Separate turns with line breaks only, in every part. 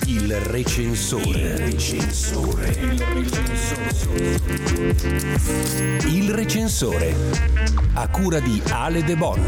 Il recensore. Il recensore. A cura di Ale De Bon.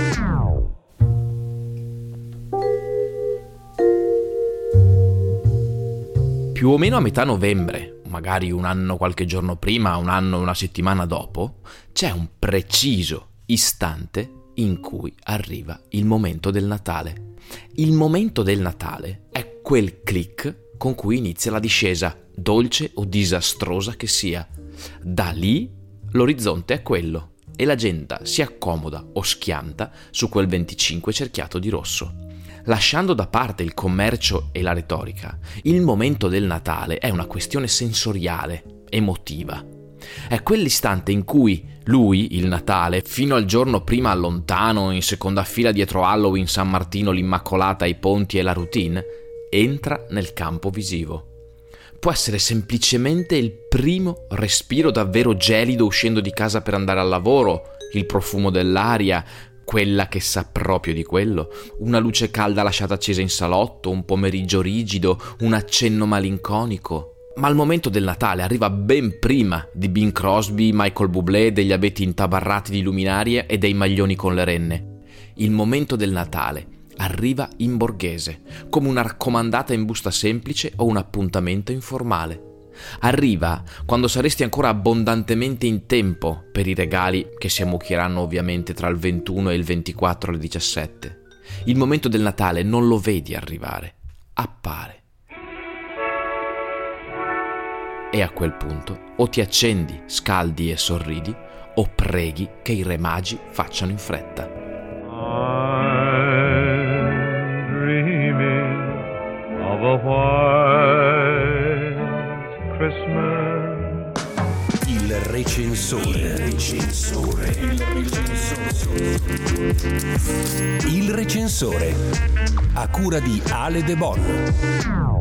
Più o meno a metà novembre, magari un anno qualche giorno prima, un anno e una settimana dopo, c'è un preciso istante in cui arriva il momento del Natale. Il momento del Natale è quel click con cui inizia la discesa, dolce o disastrosa che sia. Da lì l'orizzonte è quello e l'agenda si accomoda o schianta su quel 25 cerchiato di rosso. Lasciando da parte il commercio e la retorica, il momento del Natale è una questione sensoriale, emotiva. È quell'istante in cui lui, il Natale, fino al giorno prima lontano, in seconda fila dietro Halloween, San Martino, l'Immacolata, i ponti e la routine, entra nel campo visivo. Può essere semplicemente il primo respiro davvero gelido uscendo di casa per andare al lavoro, il profumo dell'aria, quella che sa proprio di quello, una luce calda lasciata accesa in salotto, un pomeriggio rigido, un accenno malinconico. Ma il momento del Natale arriva ben prima di Bing Crosby, Michael Bublé, degli abeti intabarrati di luminarie e dei maglioni con le renne. Il momento del Natale arriva in borghese, come una raccomandata in busta semplice o un appuntamento informale. Arriva quando saresti ancora abbondantemente in tempo per i regali che si ammucchieranno ovviamente tra il 21 e il 24 alle 17. Il momento del Natale non lo vedi arrivare, appare. E a quel punto o ti accendi, scaldi e sorridi, o preghi che i re magi facciano in fretta.
I'm dreaming of a white Christmas.
Il recensore. Il recensore. A cura di Ale De Bon.